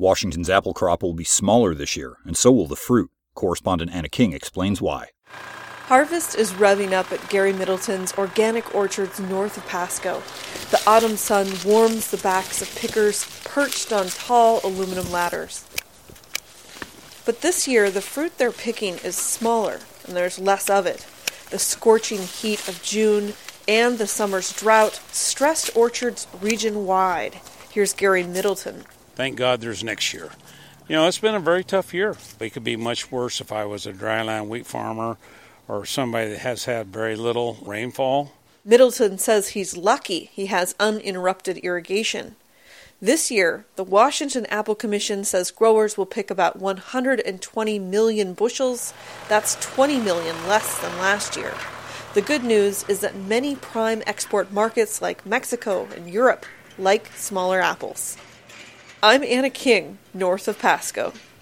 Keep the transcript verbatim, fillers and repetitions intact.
Washington's apple crop will be smaller this year, and so will the fruit. Correspondent Anna King explains why. Harvest is revving up at Gary Middleton's organic orchards north of Pasco. The autumn sun warms the backs of pickers perched on tall aluminum ladders. But this year, the fruit they're picking is smaller, and there's less of it. The scorching heat of June and the summer's drought stressed orchards region-wide. Here's Gary Middleton. Thank God there's next year. You know, it's been a very tough year. It could be much worse if I was a dryland wheat farmer or somebody that has had very little rainfall. Middleton says he's lucky he has uninterrupted irrigation. This year, the Washington Apple Commission says growers will pick about one hundred twenty million bushels. That's twenty million less than last year. The good news is that many prime export markets like Mexico and Europe like smaller apples. I'm Anna King, north of Pasco.